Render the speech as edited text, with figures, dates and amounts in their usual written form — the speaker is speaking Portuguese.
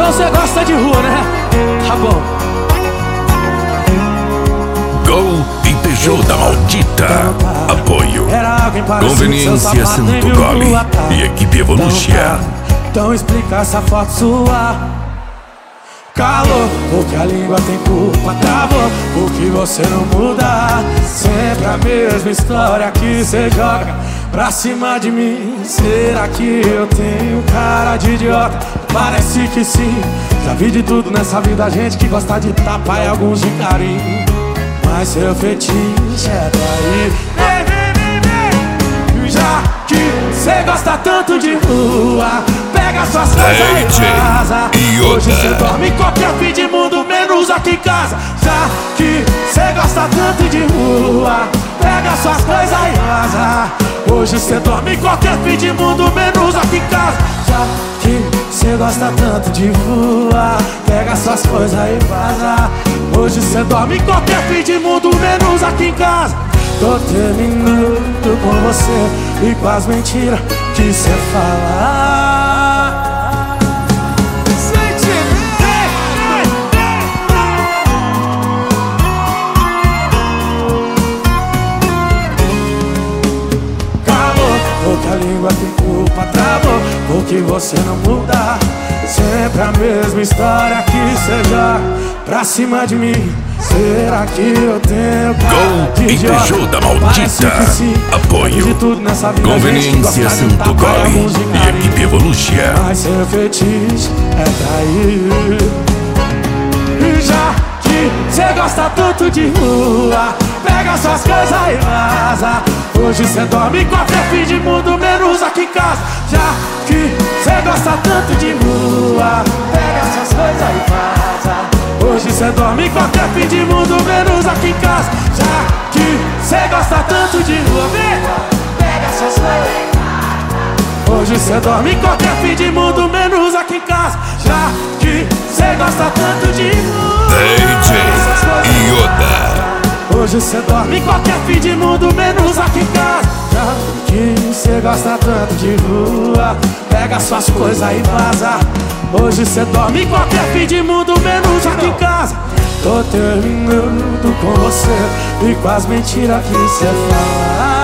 Então você gosta de rua, né? Tá bom. Gol e Peugeot da Maldita. Apoio Conveniência Santo Gole e Equipe Evolution. Então explica essa foto sua. Calor, porque a língua tem culpa. Travou, porque você não muda. Sempre a mesma história que cê joga pra cima de mim. Será que eu tenho cara de idiota? Parece que sim. Já vi de tudo nessa vida, gente que gosta de tapa e alguns de carinho. Mas seu fetiche é trair. Já que cê gosta tanto de rua, pega suas coisas e vaza. Hoje cê dorme em qualquer fim de mundo, menos aqui em casa. Já que cê gosta tanto de rua, pega suas coisas e vaza. Hoje cê dorme em qualquer fim de mundo, menos aqui em casa. Já que cê gosta tanto de rua, pega suas coisas e vaza. Hoje cê dorme em qualquer fim de mundo, menos aqui em casa. Tô terminando com você e com as mentiras que cê fala. Calor, porque a língua tem culpa. Travou, porque você não muda. Sempre a mesma história que cê joga pra cima de mim. Será que eu tenho Gol e Peugeot da Maldita. Apoio Conveniência Santo Gole e Equipe Evolution. Mas seu fetiche é trair. Já que cê gosta tanto de rua, pega suas coisas e vaza. Hoje cê dorme em qualquer fim de mundo, menos aqui em casa. Já que cê gosta tanto de rua, pega suas coisas e vaza. Hoje cê dorme em qualquer fim de mundo, menos aqui em casa. Já que cê gosta tanto de rua, pega suas coisas e vaza. Hoje cê dorme em qualquer fim de mundo, menos aqui em casa. Já que cê gosta tanto de rua, DJ Yoda. hoje cê dorme em qualquer fim de mundo, menos aqui em casa. Já que cê gosta tanto de rua, pega suas coisas e vaza. Hoje cê dorme em qualquer fim de mundo, menos aqui em casa. Tô terminando com você e com as mentiras que cê fala.